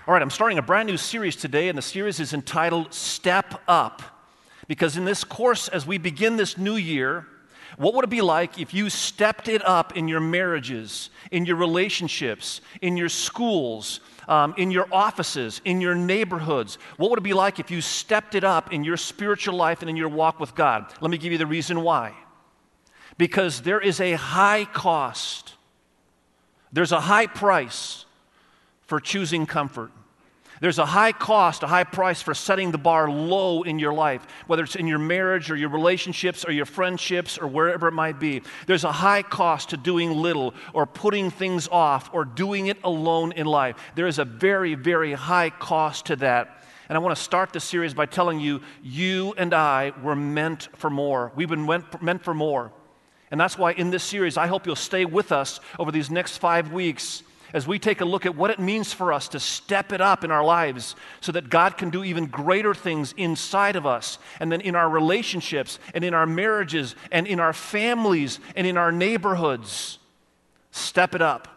All right, I'm starting a brand new series today, and the series is entitled Step Up. Because in this course, as we begin this new year, what would it be like if you stepped it up in your marriages, in your relationships, in your schools, in your offices, in your neighborhoods? What would it be like if you stepped it up in your spiritual life and in your walk with God? Let me give you the reason why. Because there is a high cost. There's a high price for choosing comfort. There's a high cost, a high price for setting the bar low in your life, whether it's in your marriage or your relationships or your friendships or wherever it might be. There's a high cost to doing little or putting things off or doing it alone in life. There is a very, very high cost to that. And I want to start this series by telling you, you and I were meant for more. We've been meant for more. And that's why in this series, I hope you'll stay with us over these next 5 weeks as we take a look at what it means for us to step it up in our lives so that God can do even greater things inside of us, and then in our relationships and in our marriages and in our families and in our neighborhoods. Step it up.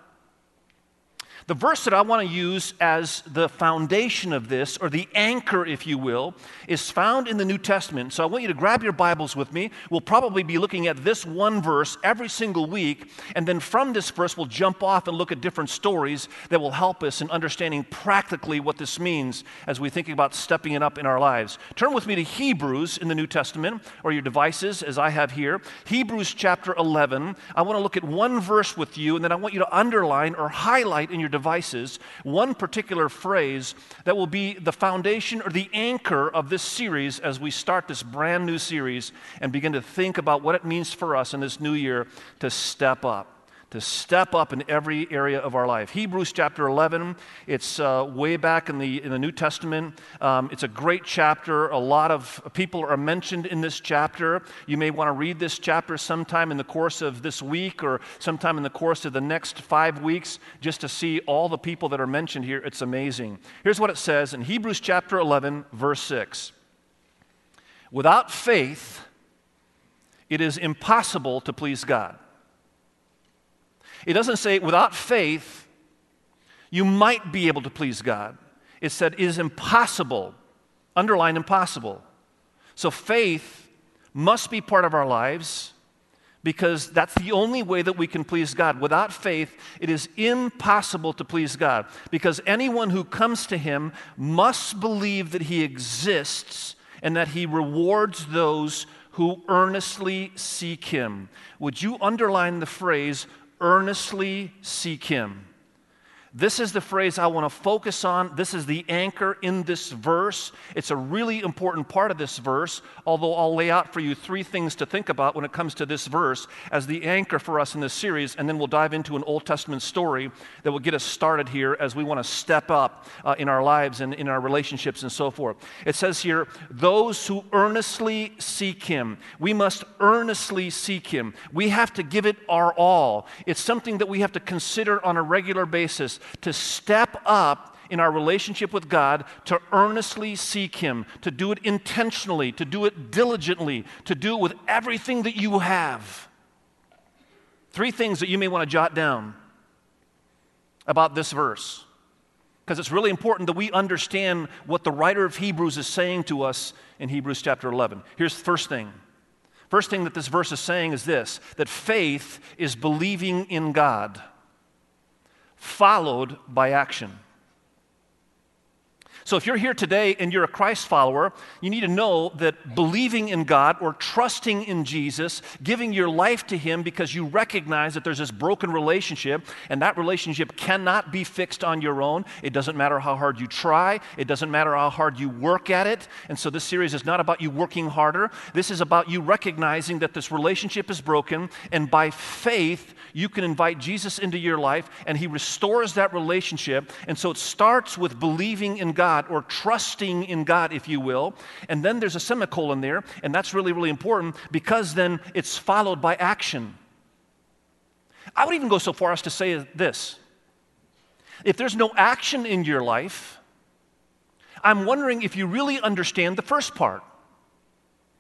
The verse that I want to use as the foundation of this, or the anchor, if you will, is found in the New Testament. So I want you to grab your Bibles with me. We'll probably be looking at this one verse every single week, and then from this verse we'll jump off and look at different stories that will help us in understanding practically what this means as we think about stepping it up in our lives. Turn with me to Hebrews in the New Testament, or your devices as I have here. Hebrews chapter 11. I want to look at one verse with you, and then I want you to underline or highlight in your devices one particular phrase that will be the foundation or the anchor of this series as we start this brand new series and begin to think about what it means for us in this new year to step up. To step up in every area of our life. Hebrews chapter 11, it's way back in the New Testament. It's a great chapter. A lot of people are mentioned in this chapter. You may want to read this chapter sometime in the course of this week or sometime in the course of the next 5 weeks just to see all the people that are mentioned here. It's amazing. Here's what it says in Hebrews chapter 11, verse 6. Without faith, it is impossible to please God. It doesn't say without faith, you might be able to please God. It said it is impossible, underline impossible. So faith must be part of our lives because that's the only way that we can please God. Without faith, it is impossible to please God because anyone who comes to Him must believe that He exists and that He rewards those who earnestly seek Him. Would you underline the phrase, earnestly seek Him? This is the phrase I want to focus on. This is the anchor in this verse. It's a really important part of this verse, although I'll lay out for you 3 things to think about when it comes to this verse as the anchor for us in this series, and then we'll dive into an Old Testament story that will get us started here as we want to step up in our lives and in our relationships and so forth. It says here, those who earnestly seek Him. We must earnestly seek Him. We have to give it our all. It's something that we have to consider on a regular basis. To step up in our relationship with God, to earnestly seek Him, to do it intentionally, to do it diligently, to do it with everything that you have. 3 things that you may want to jot down about this verse, because it's really important that we understand what the writer of Hebrews is saying to us in Hebrews chapter 11. Here's the first thing. First thing that this verse is saying is this, that faith is believing in God, followed by action. So if you're here today and you're a Christ follower, you need to know that believing in God or trusting in Jesus, giving your life to Him because you recognize that there's this broken relationship and that relationship cannot be fixed on your own. It doesn't matter how hard you try. It doesn't matter how hard you work at it. And so this series is not about you working harder. This is about you recognizing that this relationship is broken, and by faith, you can invite Jesus into your life and He restores that relationship. And so it starts with believing in God, or trusting in God, if you will. And then there's a semicolon there, and that's really, really important because then it's followed by action. I would even go so far as to say this. If there's no action in your life, I'm wondering if you really understand the first part.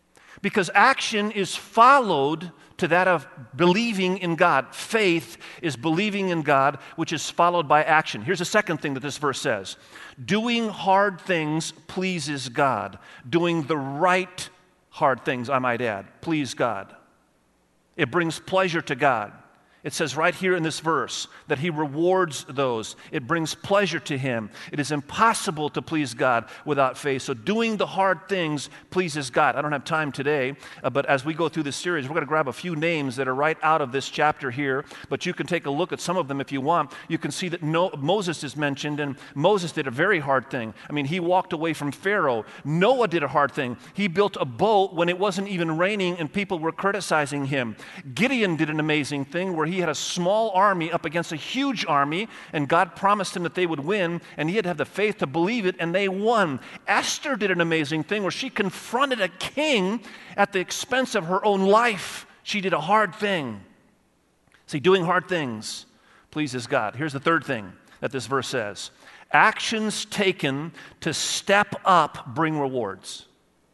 Because action is followed to that of believing in God. Faith is believing in God, which is followed by action. Here's the second thing that this verse says. Doing hard things pleases God. Doing the right hard things, I might add, please God. It brings pleasure to God. It says right here in this verse that He rewards those. It brings pleasure to Him. It is impossible to please God without faith. So doing the hard things pleases God. I don't have time today, but as we go through this series, we're going to grab a few names that are right out of this chapter here, but you can take a look at some of them if you want. You can see that Moses is mentioned, and Moses did a very hard thing. I mean, he walked away from Pharaoh. Noah did a hard thing. He built a boat when it wasn't even raining and people were criticizing him. Gideon did an amazing thing where he had a small army up against a huge army, and God promised him that they would win, and he had to have the faith to believe it, and they won. Esther did an amazing thing where she confronted a king at the expense of her own life. She did a hard thing. See, doing hard things pleases God. Here's the third thing that this verse says. Actions taken to step up bring rewards.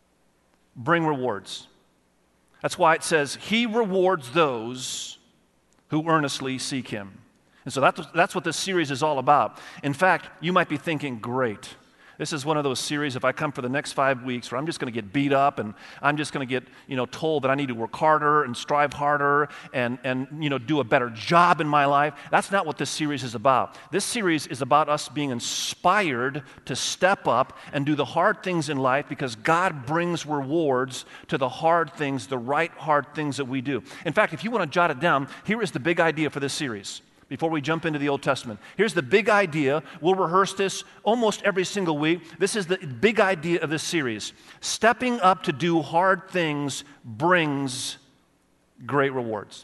Bring rewards. That's why it says, He rewards those who earnestly seek Him. And so that's what this series is all about. In fact, you might be thinking, great. This is one of those series, if I come for the next 5 weeks, where I'm just going to get beat up and I'm just going to get, told that I need to work harder and strive harder and do a better job in my life. That's not what this series is about. This series is about us being inspired to step up and do the hard things in life because God brings rewards to the hard things, the right hard things that we do. In fact, if you want to jot it down, here is the big idea for this series. Before we jump into the Old Testament, here's the big idea. We'll rehearse this almost every single week. This is the big idea of this series. Stepping up to do hard things brings great rewards.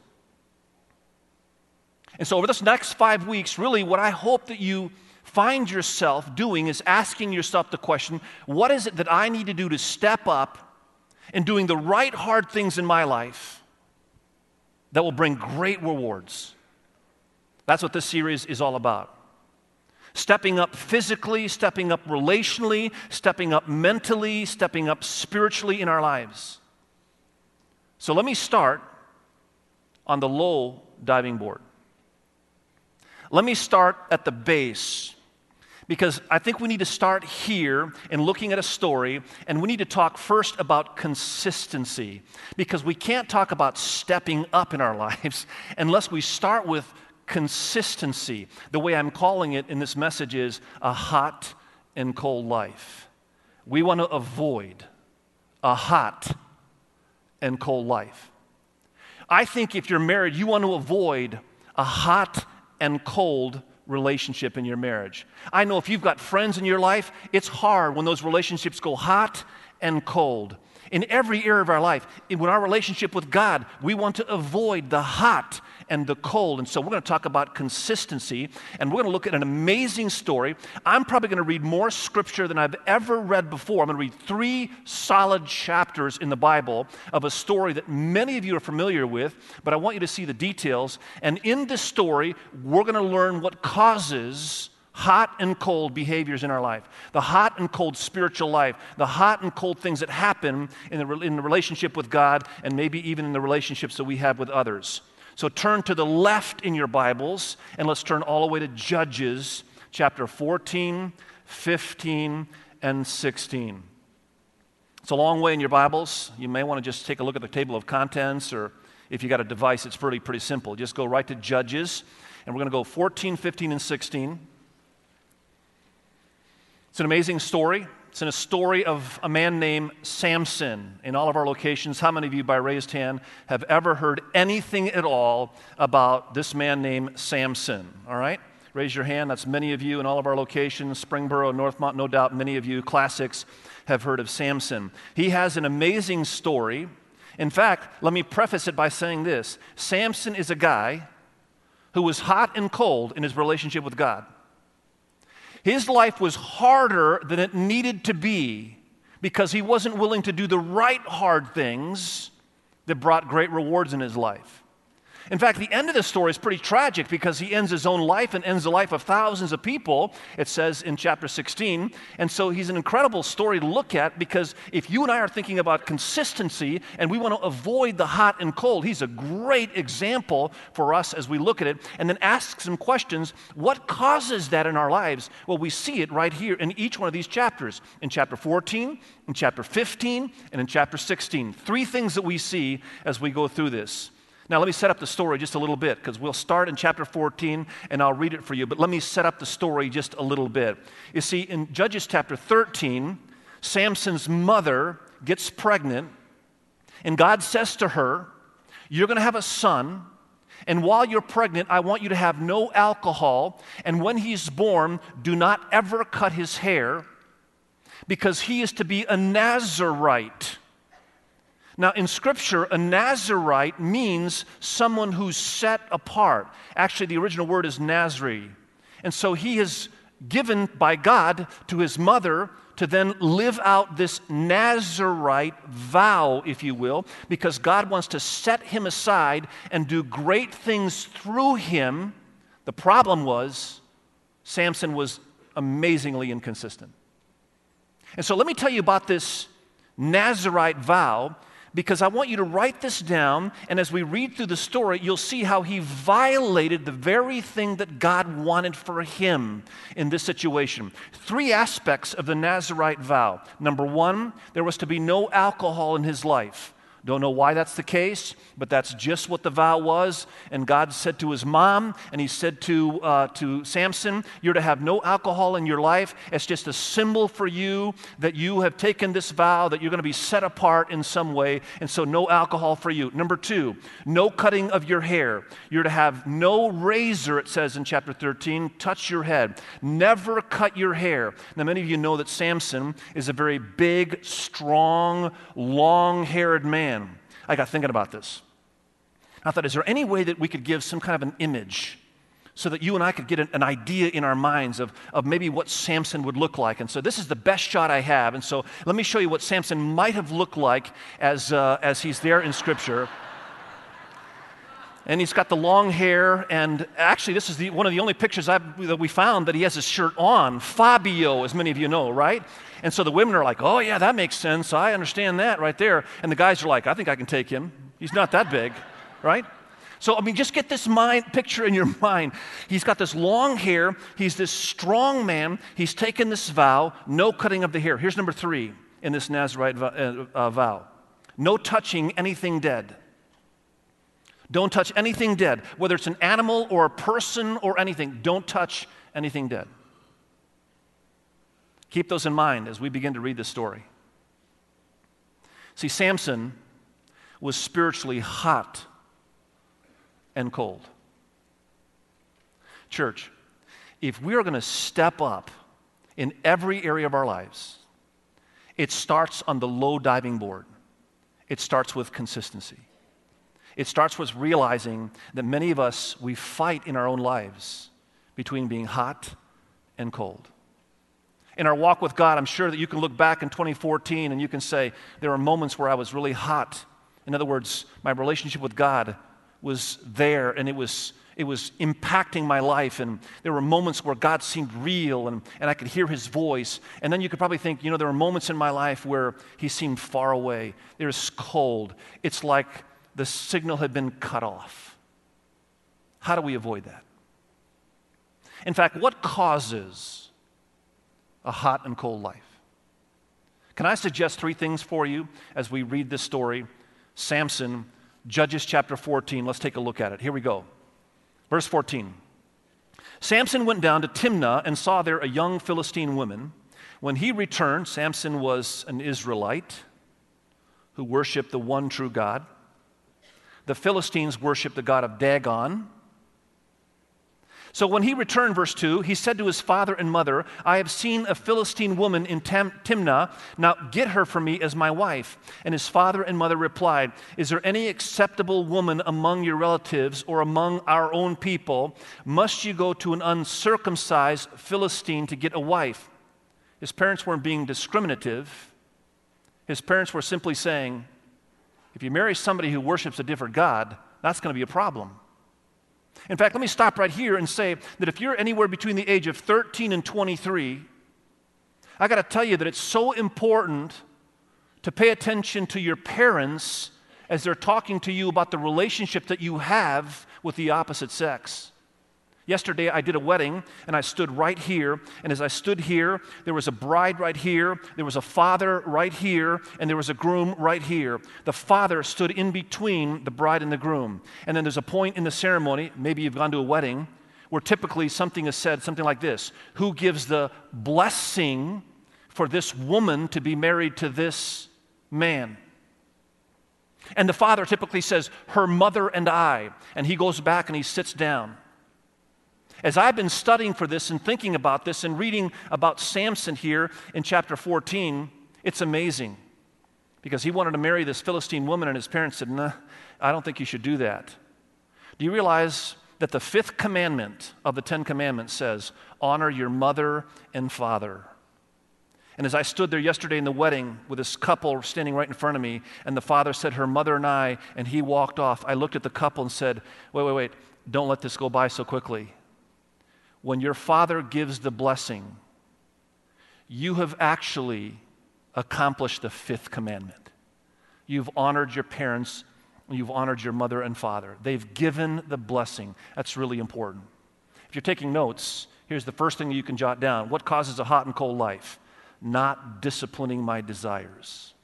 And so over this next 5 weeks, really what I hope that you find yourself doing is asking yourself the question, what is it that I need to do to step up in doing the right hard things in my life that will bring great rewards? That's what this series is all about. Stepping up physically, stepping up relationally, stepping up mentally, stepping up spiritually in our lives. So let me start on the low diving board. Let me start at the base, because I think we need to start here in looking at a story, and we need to talk first about consistency, because we can't talk about stepping up in our lives unless we start with consistency. The way I'm calling it in this message is a hot and cold life. We want to avoid a hot and cold life. I think if you're married, you want to avoid a hot and cold relationship in your marriage. I know if you've got friends in your life, it's hard when those relationships go hot and cold. In every area of our life, in our relationship with God, we want to avoid the hot and the cold. And so we're going to talk about consistency, and we're going to look at an amazing story. I'm probably going to read more scripture than I've ever read before. I'm going to read 3 solid chapters in the Bible of a story that many of you are familiar with, but I want you to see the details. And in this story, we're going to learn what causes hot and cold behaviors in our life, the hot and cold spiritual life, the hot and cold things that happen in the relationship with God, and maybe even in the relationships that we have with others. So turn to the left in your Bibles, and let's turn all the way to Judges chapter 14, 15, and 16. It's a long way in your Bibles. You may want to just take a look at the table of contents, or if you got a device, it's pretty simple. Just go right to Judges, and we're going to go 14, 15, and 16. It's an amazing story. It's in a story of a man named Samson. In all of our locations, how many of you, by raised hand, have ever heard anything at all about this man named Samson? All right? Raise your hand. That's many of you in all of our locations. Springboro, Northmont, no doubt many of you, classics, have heard of Samson. He has an amazing story. In fact, let me preface it by saying this. Samson is a guy who was hot and cold in his relationship with God. His life was harder than it needed to be because he wasn't willing to do the right hard things that brought great rewards in his life. In fact, the end of the story is pretty tragic because he ends his own life and ends the life of thousands of people, it says in chapter 16. And so he's an incredible story to look at because if you and I are thinking about consistency and we want to avoid the hot and cold, he's a great example for us as we look at it and then ask some questions. What causes that in our lives? Well, we see it right here in each one of these chapters. In chapter 14, in chapter 15, and in chapter 16. Three things that we see as we go through this. Now, let me set up the story just a little bit because we'll start in chapter 14 and I'll read it for you. But let me set up the story just a little bit. You see, in Judges chapter 13, Samson's mother gets pregnant and God says to her, "You're going to have a son. And while you're pregnant, I want you to have no alcohol. And when he's born, do not ever cut his hair because he is to be a Nazirite." Now, in Scripture, a Nazirite means someone who's set apart. Actually, the original word is Nazri. And so he is given by God to his mother to then live out this Nazirite vow, if you will, because God wants to set him aside and do great things through him. The problem was Samson was amazingly inconsistent. And so let me tell you about this Nazirite vow, because I want you to write this down, and as we read through the story, you'll see how he violated the very thing that God wanted for him in this situation. Three aspects of the Nazirite vow. Number one, there was to be no alcohol in his life. Don't know why that's the case, but that's just what the vow was. And God said to his mom, and he said to Samson, "You're to have no alcohol in your life. It's just a symbol for you that you have taken this vow, that you're going to be set apart in some way, and so no alcohol for you." Number two, no cutting of your hair. You're to have no razor, it says in chapter 13, touch your head. Never cut your hair. Now, many of you know that Samson is a very big, strong, long-haired man. I got thinking about this. I thought, is there any way that we could give some kind of an image so that you and I could get an idea in our minds of maybe what Samson would look like? And so this is the best shot I have. And so let me show you what Samson might have looked like as he's there in Scripture. And he's got the long hair, and actually this is one of the only pictures that we found that he has his shirt on. Fabio, as many of you know, right? And so the women are like, "Oh yeah, that makes sense. I understand that right there." And the guys are like, "I think I can take him. He's not that big," right? So, I mean, just get this picture in your mind. He's got this long hair. He's this strong man. He's taken this vow, no cutting of the hair. Here's number three in this Nazirite vow. No touching anything dead. Don't touch anything dead, whether it's an animal or a person or anything. Don't touch anything dead. Keep those in mind as we begin to read this story. See, Samson was spiritually hot and cold. Church, if we are going to step up in every area of our lives, it starts on the low diving board. It starts with consistency. It starts with realizing that many of us, we fight in our own lives between being hot and cold. In our walk with God, I'm sure that you can look back in 2014 and you can say, there are moments where I was really hot. In other words, my relationship with God was there and it was impacting my life, and there were moments where God seemed real and I could hear his voice. And then you could probably think, there were moments in my life where he seemed far away. It was cold. It's like the signal had been cut off. How do we avoid that? In fact, what causes a hot and cold life? Can I suggest three things for you as we read this story? Samson, Judges chapter 14. Let's take a look at it. Here we go. Verse 14. Samson went down to Timnah and saw there a young Philistine woman. When he returned, Samson was an Israelite who worshiped the one true God. The Philistines worshiped the god of Dagon. So when he returned, verse 2, he said to his father and mother, "I have seen a Philistine woman in Timnah. Now get her for me as my wife." And his father and mother replied, "Is there any acceptable woman among your relatives or among our own people? Must you go to an uncircumcised Philistine to get a wife?" His parents weren't being discriminative. His parents were simply saying, if you marry somebody who worships a different god, that's going to be a problem. In fact, let me stop right here and say that if you're anywhere between the age of 13 and 23, I got to tell you that it's so important to pay attention to your parents as they're talking to you about the relationship that you have with the opposite sex. Yesterday, I did a wedding, and I stood right here, and as I stood here, there was a bride right here, there was a father right here, and there was a groom right here. The father stood in between the bride and the groom. And then there's a point in the ceremony, maybe you've gone to a wedding, where typically something is said, something like this: who gives the blessing for this woman to be married to this man? And the father typically says, her mother and I, and he goes back and he sits down. As I've been studying for this and thinking about this and reading about Samson here in chapter 14, it's amazing. Because he wanted to marry this Philistine woman, and his parents said, "Nah, I don't think you should do that." Do you realize that the 5th commandment of the 10 commandments says, honor your mother and father? And as I stood there yesterday in the wedding with this couple standing right in front of me, and the father said, her mother and I, and he walked off, I looked at the couple and said, wait, don't let this go by so quickly. When your father gives the blessing, you have actually accomplished the 5th commandment. You've honored your parents, you've honored your mother and father. They've given the blessing. That's really important. If you're taking notes, here's the first thing you can jot down. What causes a hot and cold life? Not disciplining my desires.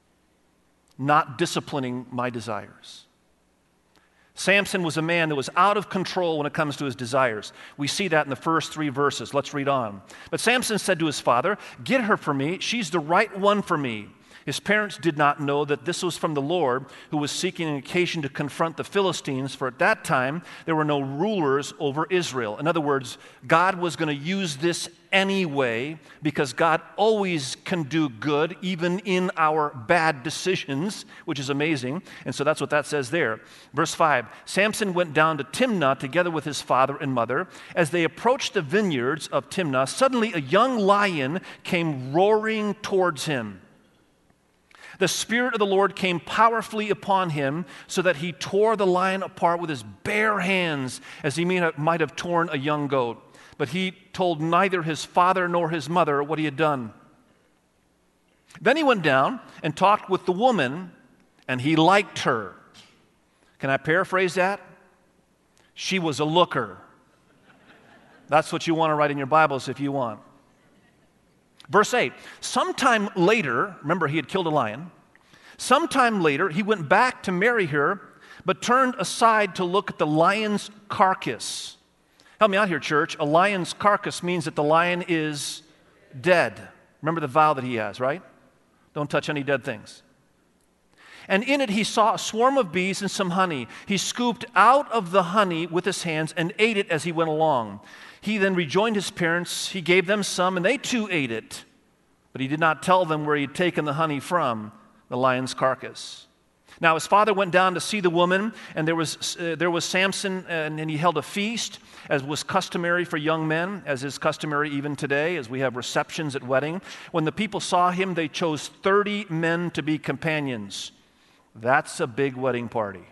Not disciplining my desires. Samson was a man that was out of control when it comes to his desires. We see that in the first 3 verses. Let's read on. But Samson said to his father, "Get her for me. She's the right one for me." His parents did not know that this was from the Lord, who was seeking an occasion to confront the Philistines, for at that time there were no rulers over Israel. In other words, God was going to use this anyway, because God always can do good even in our bad decisions, which is amazing. And so that's what that says there. Verse 5, Samson went down to Timnah together with his father and mother. As they approached the vineyards of Timnah, suddenly a young lion came roaring towards him. The Spirit of the Lord came powerfully upon him, so that he tore the lion apart with his bare hands, as he might have torn a young goat. But he told neither his father nor his mother what he had done. Then he went down and talked with the woman, and he liked her. Can I paraphrase that? She was a looker. That's what you want to write in your Bibles if you want. Verse 8, sometime later, remember he had killed a lion. Sometime later, he went back to marry her, but turned aside to look at the lion's carcass. Help me out here, church. A lion's carcass means that the lion is dead. Remember the vow that he has, right? Don't touch any dead things. And in it he saw a swarm of bees and some honey. He scooped out of the honey with his hands and ate it as he went along. He then rejoined his parents. He gave them some, and they too ate it. But he did not tell them where he had taken the honey from, the lion's carcass. Now his father went down to see the woman, and there was Samson, and he held a feast, as was customary for young men, as is customary even today, as we have receptions at wedding. When the people saw him, they chose 30 men to be companions. That's a big wedding party.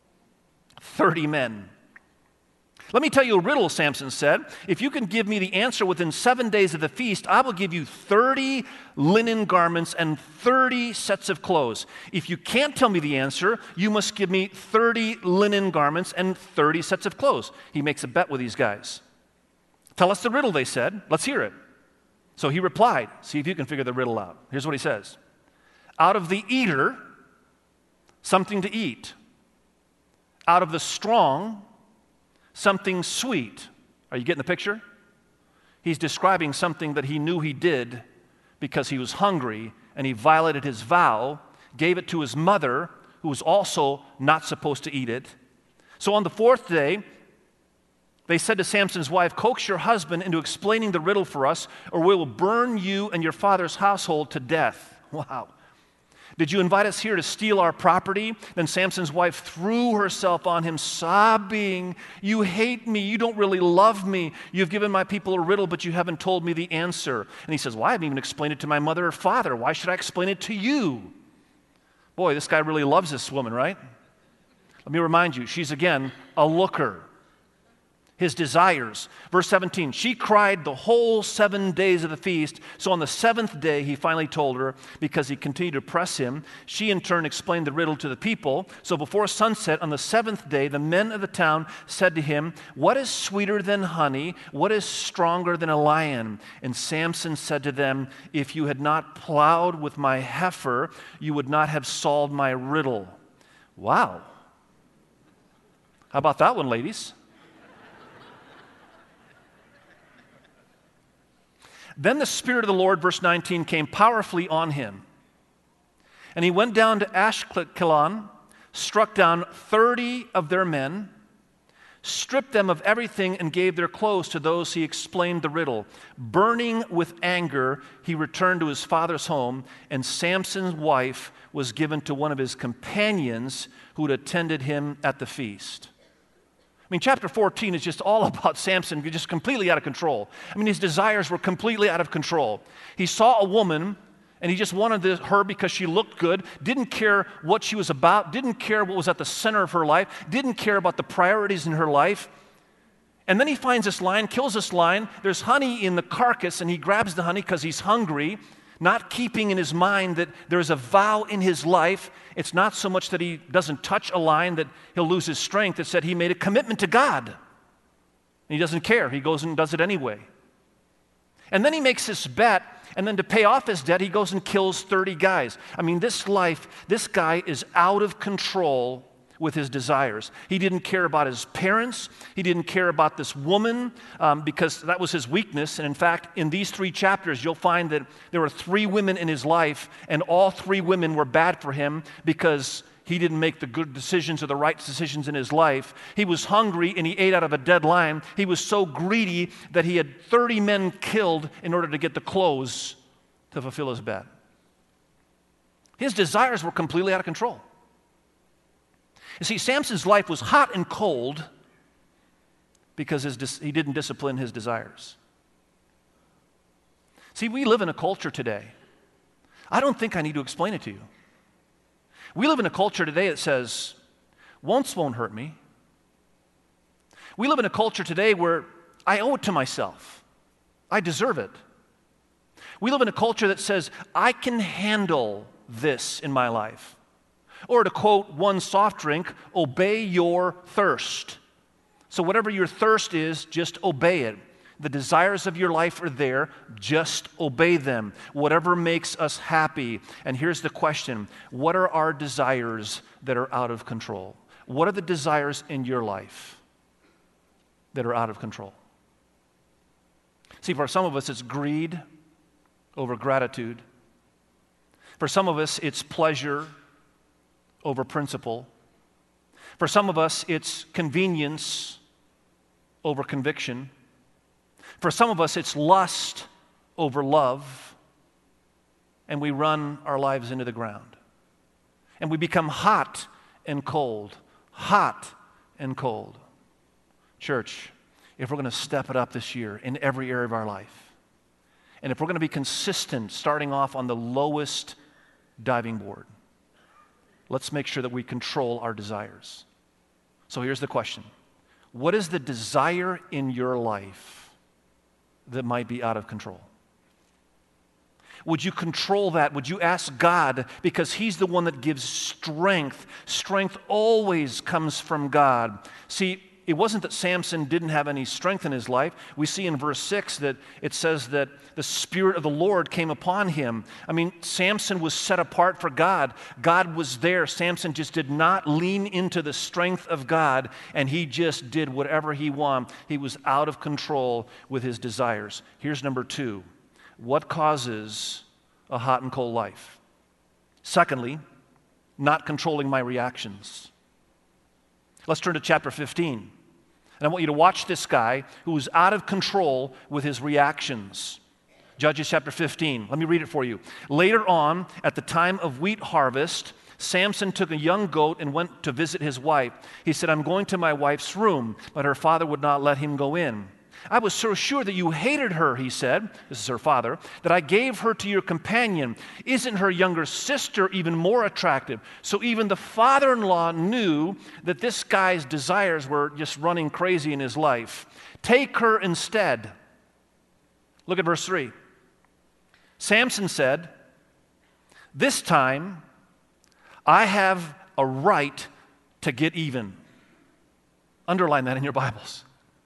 30 men. Let me tell you a riddle, Samson said. If you can give me the answer within 7 days of the feast, I will give you 30 linen garments and 30 sets of clothes. If you can't tell me the answer, you must give me 30 linen garments and 30 sets of clothes. He makes a bet with these guys. Tell us the riddle, they said. Let's hear it. So he replied, see if you can figure the riddle out. Here's what he says. Out of the eater, something to eat. Out of the strong, something sweet. Are you getting the picture? He's describing something that he knew he did because he was hungry and he violated his vow, gave it to his mother, who was also not supposed to eat it. So on the 4th day, they said to Samson's wife, coax your husband into explaining the riddle for us, or we will burn you and your father's household to death. Wow. Did you invite us here to steal our property? Then Samson's wife threw herself on him, sobbing, you hate me, you don't really love me. You've given my people a riddle, but you haven't told me the answer. And he says, well, I haven't even explained it to my mother or father. Why should I explain it to you? Boy, this guy really loves this woman, right? Let me remind you, she's again a looker. His desires. Verse 17, she cried the whole 7 days of the feast. So on the seventh day, he finally told her, because he continued to press him. She in turn explained the riddle to the people. So before sunset on the seventh day, the men of the town said to him, what is sweeter than honey? What is stronger than a lion? And Samson said to them, if you had not plowed with my heifer, you would not have solved my riddle. Wow. How about that one, ladies? Then the Spirit of the Lord, verse 19, came powerfully on him. And he went down to Ashkelon, struck down 30 of their men, stripped them of everything, and gave their clothes to those he explained the riddle. Burning with anger, he returned to his father's home, and Samson's wife was given to one of his companions who had attended him at the feast. I mean, chapter 14 is just all about Samson just completely out of control. I mean, his desires were completely out of control. He saw a woman, and he just wanted her because she looked good, didn't care what she was about, didn't care what was at the center of her life, didn't care about the priorities in her life. And then he finds this lion, kills this lion. There's honey in the carcass, and he grabs the honey because he's hungry, not keeping in his mind that there's a vow in his life. It's not so much that he doesn't touch a lion that he'll lose his strength. It's that he made a commitment to God. And he doesn't care. He goes and does it anyway. And then he makes this bet, and then to pay off his debt, he goes and kills 30 guys. I mean, this guy is out of control with his desires. He didn't care about his parents. He didn't care about this woman because that was his weakness. And in fact, in these 3 chapters, you'll find that there were 3 women in his life, and all 3 women were bad for him because he didn't make the good decisions or the right decisions in his life. He was hungry, and he ate out of a dead lion. He was so greedy that he had 30 men killed in order to get the clothes to fulfill his bet. His desires were completely out of control. You see, Samson's life was hot and cold because he didn't discipline his desires. See, we live in a culture today. I don't think I need to explain it to you. We live in a culture today that says, once won't hurt me. We live in a culture today where I owe it to myself. I deserve it. We live in a culture that says, I can handle this in my life. Or to quote one soft drink, obey your thirst. So whatever your thirst is, just obey it. The desires of your life are there, just obey them. Whatever makes us happy. And here's the question, what are our desires that are out of control? What are the desires in your life that are out of control? See, for some of us, it's greed over gratitude. For some of us, it's pleasure over principle. For some of us, it's convenience over conviction. For some of us, it's lust over love. And we run our lives into the ground. And we become hot and cold. Hot and cold. Church, if we're going to step it up this year in every area of our life, and if we're going to be consistent starting off on the lowest diving board, let's make sure that we control our desires. So here's the question. What is the desire in your life that might be out of control? Would you control that? Would you ask God, because He's the one that gives strength. Strength always comes from God. See, it wasn't that Samson didn't have any strength in his life. We see in verse 6 that it says that the Spirit of the Lord came upon him. I mean, Samson was set apart for God. God was there. Samson just did not lean into the strength of God, and he just did whatever he wanted. He was out of control with his desires. Here's number 2. What causes a hot and cold life? Secondly, not controlling my reactions. Let's turn to chapter 15. And I want you to watch this guy who was out of control with his reactions. Judges chapter 15. Let me read it for you. Later on, at the time of wheat harvest, Samson took a young goat and went to visit his wife. He said, I'm going to my wife's room, but her father would not let him go in. I was so sure that you hated her, he said, this is her father, that I gave her to your companion. Isn't her younger sister even more attractive? So even the father-in-law knew that this guy's desires were just running crazy in his life. Take her instead. Look at verse 3. Samson said, this time I have a right to get even. Underline that in your Bibles.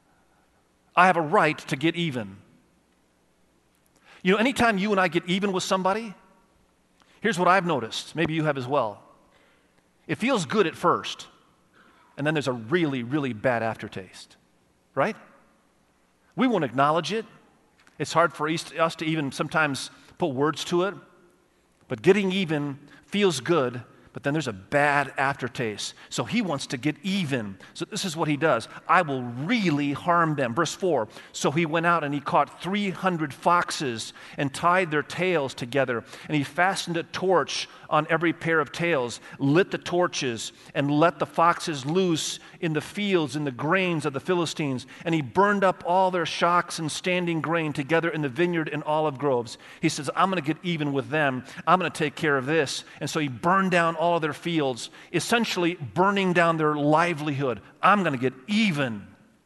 I have a right to get even. You know, anytime you and I get even with somebody, here's what I've noticed. Maybe you have as well. It feels good at first, and then there's a really, really bad aftertaste, right? We won't acknowledge it. It's hard for us to even sometimes put words to it, but getting even feels good, but then there's a bad aftertaste. So he wants to get even. So this is what he does. I will really harm them. Verse 4, so he went out and he caught 300 foxes and tied their tails together. And he fastened a torch on every pair of tails, lit the torches, and let the foxes loose in the fields in the grains of the Philistines. And he burned up all their shocks and standing grain together in the vineyard and olive groves. He says, I'm going to get even with them. I'm going to take care of this. And so he burned down all of their fields, essentially burning down their livelihood. I'm going to get even.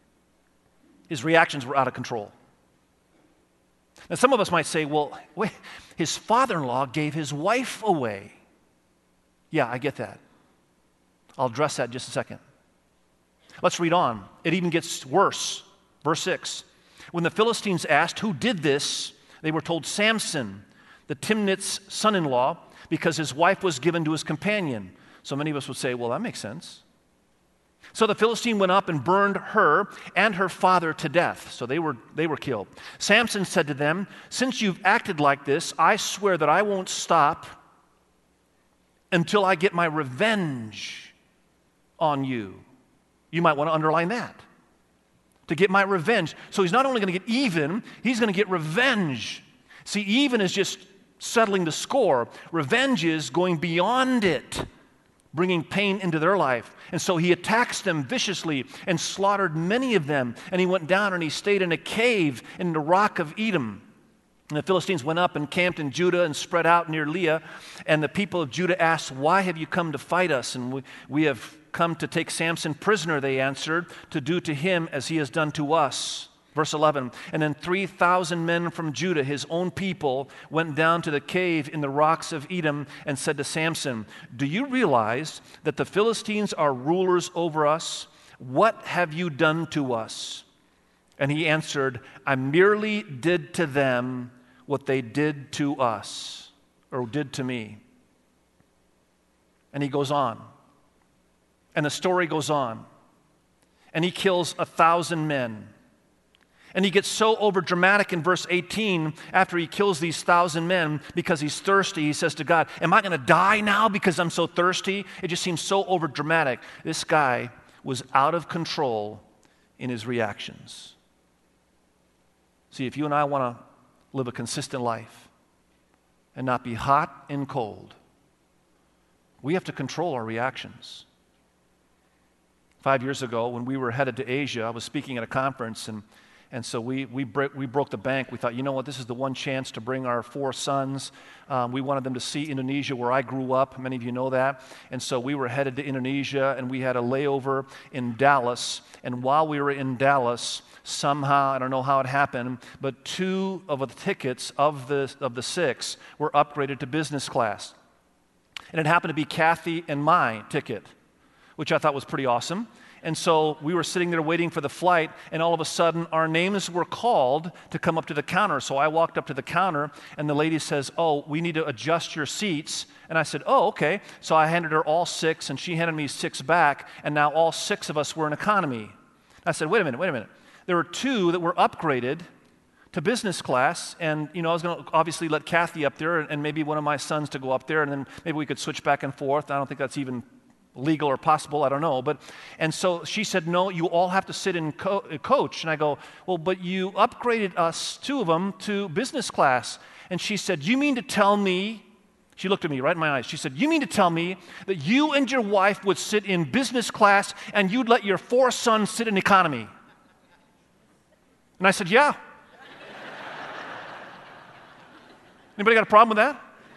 His reactions were out of control. Now, some of us might say, well, wait, his father-in-law gave his wife away. Yeah, I get that. I'll address that in just a second. Let's read on. It even gets worse. Verse 6. When the Philistines asked who did this, they were told Samson, the Timnit's son-in-law, because his wife was given to his companion. So many of us would say, well, that makes sense. So the Philistine went up and burned her and her father to death. So they were killed. Samson said to them, since you've acted like this, I swear that I won't stop until I get my revenge on you. You might want to underline that. To get my revenge. So he's not only going to get even, he's going to get revenge. See, even is just settling the score. Revenge is going beyond it, bringing pain into their life. And so he attacks them viciously and slaughtered many of them. And he went down and he stayed in a cave in the rock of Edom. And the Philistines went up and camped in Judah and spread out near Leah. And the people of Judah asked, why have you come to fight us? And we have come to take Samson prisoner, they answered, to do to him as he has done to us. Verse 11, and then 3,000 men from Judah, his own people, went down to the cave in the rocks of Edom and said to Samson, do you realize that the Philistines are rulers over us? What have you done to us? And he answered, I merely did to them what they did to us, or did to me. And he goes on. And the story goes on. And he kills 1,000 men. And he gets so overdramatic in verse 18 after he kills these 1,000 men because he's thirsty. He says to God, am I going to die now because I'm so thirsty? It just seems so overdramatic. This guy was out of control in his reactions. See, if you and I want to live a consistent life and not be hot and cold, we have to control our reactions. 5 years ago, when we were headed to Asia, I was speaking at a conference, and so we broke the bank. We thought, you know what, this is the one chance to bring our 4 sons. We wanted them to see Indonesia, where I grew up. Many of you know that. And so we were headed to Indonesia, and we had a layover in Dallas. And while we were in Dallas, somehow, I don't know how it happened, but 2 of the tickets of the 6 were upgraded to business class. And it happened to be Kathy and my ticket, which I thought was pretty awesome. And so we were sitting there waiting for the flight, and all of a sudden our names were called to come up to the counter. So I walked up to the counter, and the lady says, oh, we need to adjust your seats. And I said, oh, okay. So I handed her all 6, and she handed me 6 back, and now all 6 of us were in economy. I said, wait a minute. There were 2 that were upgraded to business class, and I was going to obviously let Kathy up there and maybe one of my sons to go up there, and then maybe we could switch back and forth. I don't think that's even legal or possible, I don't know. And so she said, no, you all have to sit in coach. And I go, well, but you upgraded us, 2 of them, to business class. And she said, you mean to tell me, she looked at me right in my eyes, she said, you mean to tell me that you and your wife would sit in business class and you'd let your 4 sons sit in economy? And I said, yeah. Anybody got a problem with that?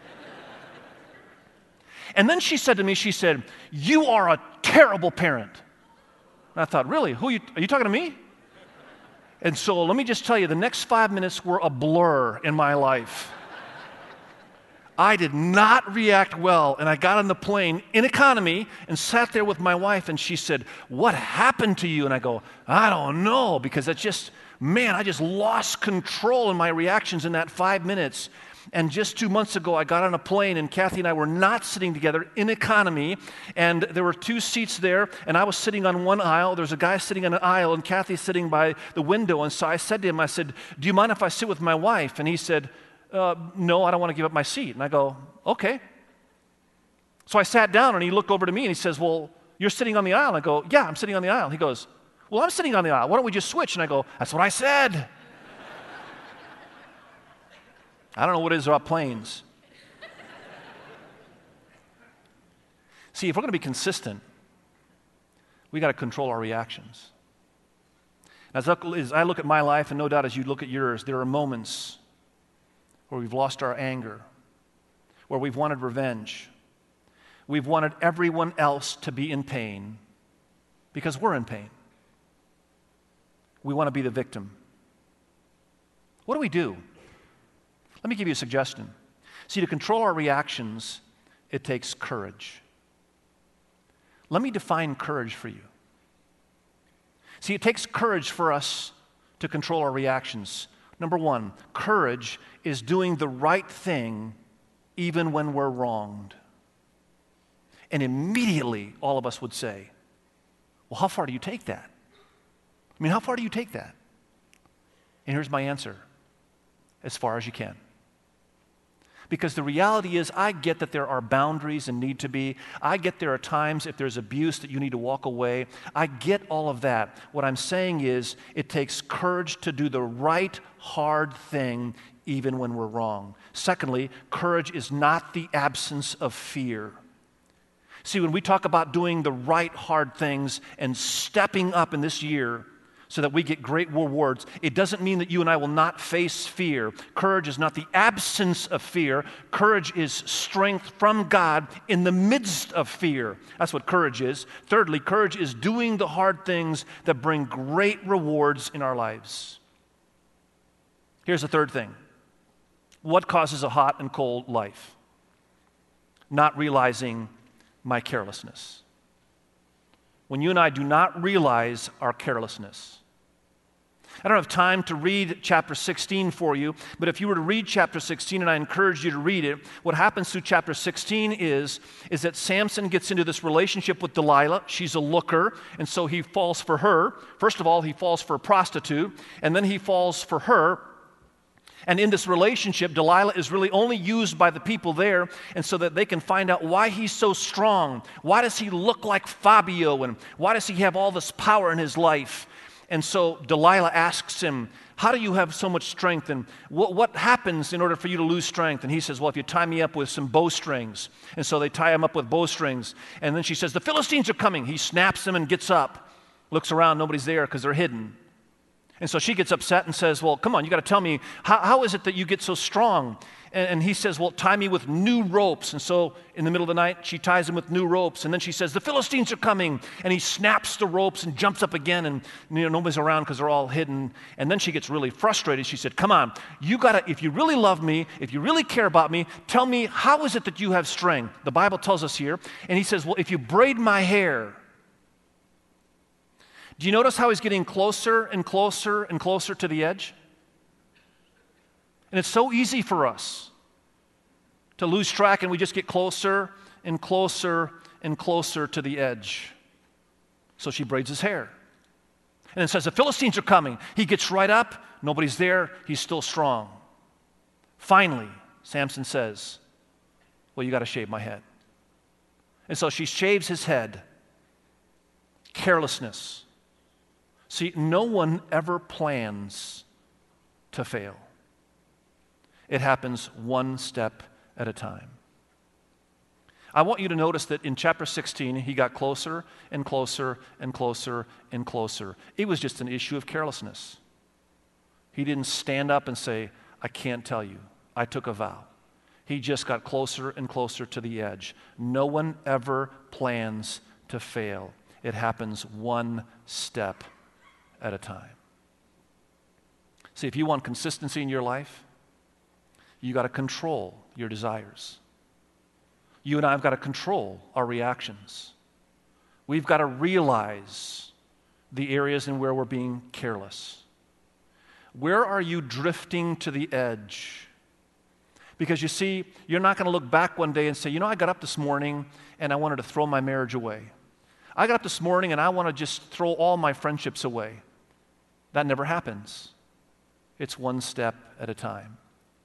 And then she said to me, she said, you are a terrible parent. And I thought, really? Are you talking to me? And so let me just tell you, the next 5 minutes were a blur in my life. I did not react well, and I got on the plane in economy and sat there with my wife, and she said, what happened to you? And I go, I don't know, because it's just, man, I just lost control in my reactions in that 5 minutes. And just 2 months ago, I got on a plane, and Kathy and I were not sitting together in economy, and there were 2 seats there, and I was sitting on one aisle. There's a guy sitting on an aisle, and Kathy's sitting by the window. And so I said to him, I said, do you mind if I sit with my wife? And he said, no, I don't want to give up my seat. And I go, okay. So I sat down, and he looked over to me, and he says, well, you're sitting on the aisle. I go, yeah, I'm sitting on the aisle. He goes, well, I'm sitting on the aisle. Why don't we just switch? And I go, that's what I said. I don't know what it is about planes. See, if we're going to be consistent, we got to control our reactions. As I look at my life, and no doubt as you look at yours, there are moments where we've lost our anger, where we've wanted revenge. We've wanted everyone else to be in pain because we're in pain. We want to be the victim. What do we do? Let me give you a suggestion. See, to control our reactions, it takes courage. Let me define courage for you. See, it takes courage for us to control our reactions. Number one, courage is doing the right thing even when we're wronged. And immediately, all of us would say, well, how far do you take that? I mean, how far do you take that? And here's my answer. As far as you can. Because the reality is, I get that there are boundaries and need to be. I get there are times if there's abuse that you need to walk away. I get all of that. What I'm saying is, it takes courage to do the right, hard thing even when we're wrong. Secondly, courage is not the absence of fear. See, when we talk about doing the right, hard things and stepping up in this year, so that we get great rewards, it doesn't mean that you and I will not face fear. Courage is not the absence of fear. Courage is strength from God in the midst of fear. That's what courage is. Thirdly, courage is doing the hard things that bring great rewards in our lives. Here's the third thing. What causes a hot and cold life? Not realizing my carelessness. When you and I do not realize our carelessness. I don't have time to read chapter 16 for you, but if you were to read chapter 16, and I encourage you to read it, what happens through chapter 16 is that Samson gets into this relationship with Delilah. She's a looker, and so he falls for her. First of all, he falls for a prostitute, and then he falls for her. And in this relationship, Delilah is really only used by the people there, and so that they can find out why he's so strong. Why does he look like Fabio? And why does he have all this power in his life? And so Delilah asks him, how do you have so much strength? And what happens in order for you to lose strength? And he says, well, if you tie me up with some bowstrings. And so they tie him up with bowstrings. And then she says, the Philistines are coming. He snaps them and gets up, looks around, nobody's there because they're hidden. And so she gets upset and says, well, come on, you got to tell me, how is it that you get so strong? And he says, well, tie me with new ropes. And so in the middle of the night, she ties him with new ropes. And then she says, the Philistines are coming. And he snaps the ropes and jumps up again. And nobody's around because they're all hidden. And then she gets really frustrated. She said, come on, you got to, if you really love me, if you really care about me, tell me, how is it that you have strength? The Bible tells us here. And he says, well, if you braid my hair. Do you notice how he's getting closer and closer and closer to the edge? And it's so easy for us to lose track, and we just get closer and closer and closer to the edge. So she braids his hair. And it says, the Philistines are coming. He gets right up. Nobody's there. He's still strong. Finally, Samson says, well, you got to shave my head. And so she shaves his head. Carelessness. See, no one ever plans to fail. It happens one step at a time. I want you to notice that in chapter 16, he got closer and closer and closer and closer. It was just an issue of carelessness. He didn't stand up and say, I can't tell you. I took a vow. He just got closer and closer to the edge. No one ever plans to fail. It happens one step at a time. See, if you want consistency in your life, you got to control your desires. You and I have got to control our reactions. We've got to realize the areas in where we're being careless. Where are you drifting to the edge? Because you see, you're not going to look back one day and say, I got up this morning and I wanted to throw my marriage away. I got up this morning and I want to just throw all my friendships away. That never happens. It's one step at a time.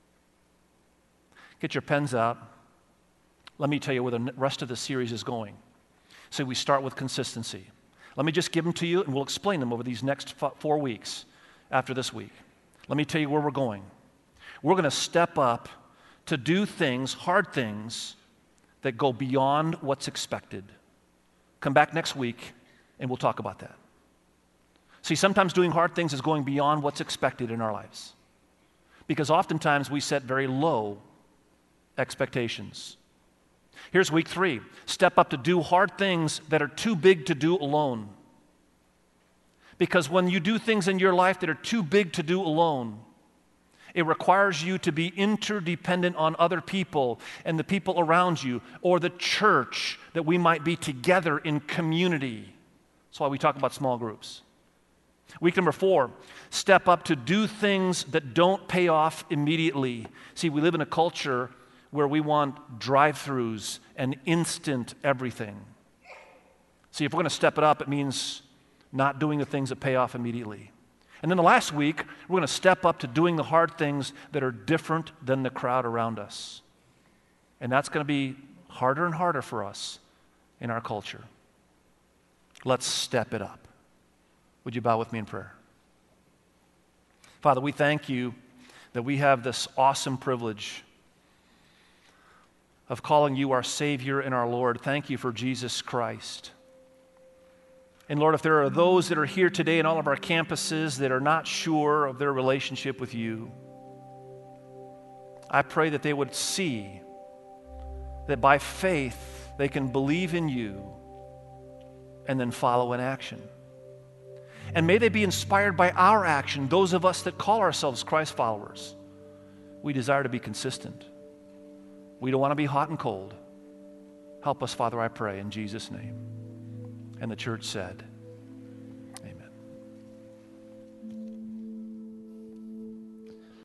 Get your pens out. Let me tell you where the rest of the series is going. So we start with consistency. Let me just give them to you and we'll explain them over these next 4 weeks after this week. Let me tell you where we're going. We're going to step up to do things, hard things, that go beyond what's expected. Come back next week and we'll talk about that. See, sometimes doing hard things is going beyond what's expected in our lives. Because oftentimes we set very low expectations. Here's week 3. Step up to do hard things that are too big to do alone. Because when you do things in your life that are too big to do alone, it requires you to be interdependent on other people and the people around you, or the church, that we might be together in community. That's why we talk about small groups. Week number 4, step up to do things that don't pay off immediately. See, we live in a culture where we want drive-thrus and instant everything. See, if we're going to step it up, it means not doing the things that pay off immediately. And then the last week, we're going to step up to doing the hard things that are different than the crowd around us. And that's going to be harder and harder for us in our culture. Let's step it up. Would you bow with me in prayer? Father, we thank you that we have this awesome privilege of calling you our Savior and our Lord. Thank you for Jesus Christ. And Lord, if there are those that are here today in all of our campuses that are not sure of their relationship with you, I pray that they would see that by faith they can believe in you and then follow in action. And may they be inspired by our action, those of us that call ourselves Christ followers. We desire to be consistent. We don't want to be hot and cold. Help us, Father, I pray, in Jesus' name. And the church said,